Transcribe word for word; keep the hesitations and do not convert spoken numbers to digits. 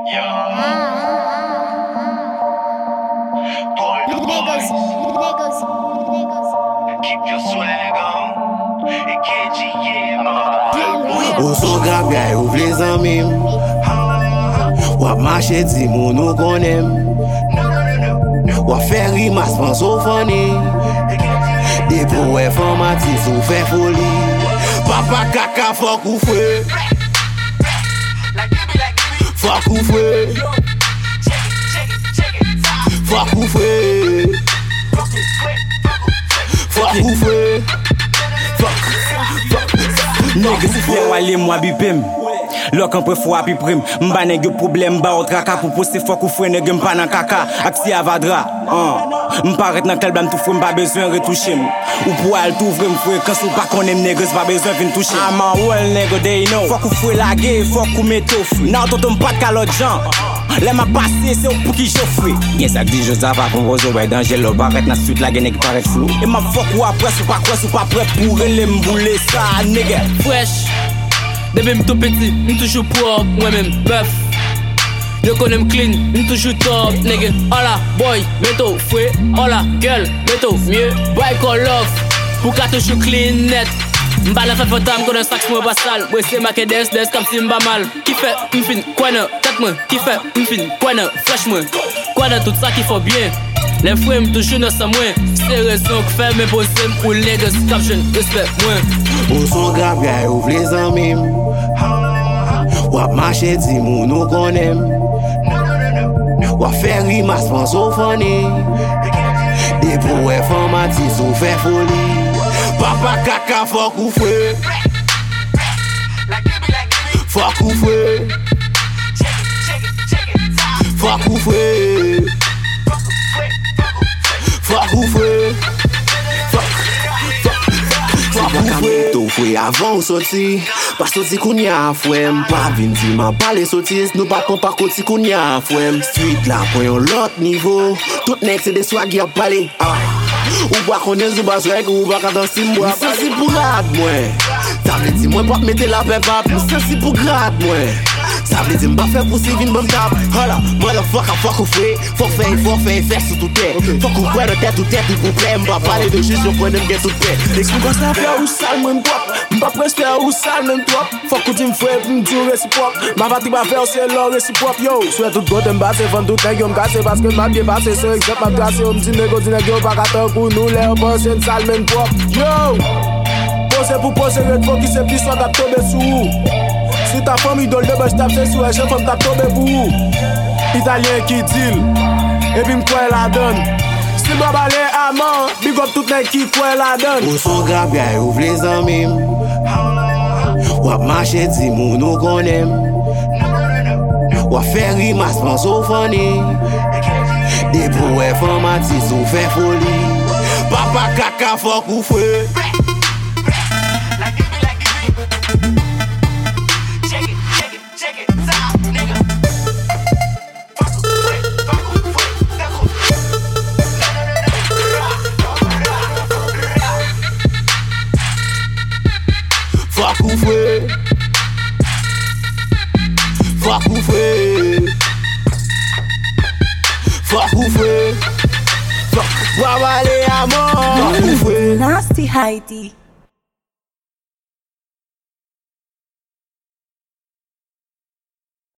Niggas, niggas, niggas. Keep your swag on. E K G, yeah, motherfucker. Ou son grab gay ou vle zanmim. Wap mache di moun nou konem. Wap fe rimas pan so fani. Depo we formatis ou fe foli. Papa kaka fok ou fwe. Fok ou fwe. Fok ou fwe. Fok ou fwe. Fok. Nègre si fè wale mwa bipem. Lòk an pre fwa pi prim. Mba nègre problem ba ou traka. Pou poste fok ou fwe nègre mpa nan kaka. Ak si avadra M'paret nan kel blam tou fwe mpa bezwen retouche m. Ou pou al tou vre mfwe. Kans ou pa konem nègre s'pa bezwen vin touche. Aman wel nègre dey know. Fok ou fwe lage, fok ou meto fwe. Nan toto mpat kalot jan. Lè ma passe se ou pou ki jofwe. Gen sak di josa pa kon rozo wè dan jelo. Baret na suite la gen nègre paret flou. E ma fok ou apres ou pa kres ou pa prep. Pou rele mboule sa nègre. Fresh. Depuis m'tou petit, m'toujou propre, moi-même bœuf. Yo connais clean, m'toujou top, nigga. Hola, boy, meto, fouet. Hola, girl, meto, mieux. Boy, call love, pour qu'à toujours clean, net. M'ba la fait fantam, qu'on a sac moi pas sale. Ouais, c'est ma des des comme si m'ba mal. Qui fait, m'fin, quoi ne, tête moi. Qui fait, m'fin, quoi ne, flash moi. Quoi ne, tout ça qui faut bien. Les frères m'touchent dans sa moins. C'est raison que fait mes bosses pour les gars, caption, respect moi. Ou son grab gay ou vle zanmim. Wap mache di moun nou konem. Wap fe rimas pan so fani. Depo we formatis ou fe foli. Papa kaka fok ou fwe. Fok ou fwe. Fok ou fwe. Fok ou fwe. Fok ou fwe. Tou fwe avan ou soti. Pas soti koun ya fwem. Pa vin di man pale sotis. Nou pa kon pa koti koun ya fwem. Street la pon yon lot nivou. Tout nek se de swag yap pale. Ou ba konen zou ba swag ou ba katan si mwa. Mwen sensi pou rad mwen. Sa vle di mwen pap mette la pepap. Mwen sensi pou grad mwen. Sa vle di mba fe pou si vin bam tap. Hala, mwen la fok a fok ou fwe. Fok fey, fok fey, fes sou tout tè. Fok ou kwen de tèt ou tèt ou pou plè. Mba pale de jis yo kwen dem gen tout tè. Eks mwen konsta fè ou sal mwen pop. Mba preste ou sal mwen top. Fok ou di mfwe pou mdi ou resipop. Mba vati ba fè ou se lor resipop yo. Souè tout gote mbase fon tout neg yo mkase. Paske mba bie pase se ekzep mba glase. Ou mdi nego di neg yo baka kou nou le ou pense yon sal men pop. Yo! Pose pou pose red fok ki se pis so tap tobe sou. Si ta fom idol de bèj tap se sou e jen fom tap tobe pou. Italien ki dil, epi mkwe la don. Si mba bale aman, big up tout nek ki kwe la don. Ou son grab gay ou vle zanmim. Wap mache di moun nou konem. Wap fe rimas pan so fani. Depo we formatis ou fe foli. Papa kaka fok ou fwe. Fok ou fwe. Fok ou fwe. Fok ou fwe. Fok wap ale amon. Fok ou fwe. Nasty Heidi.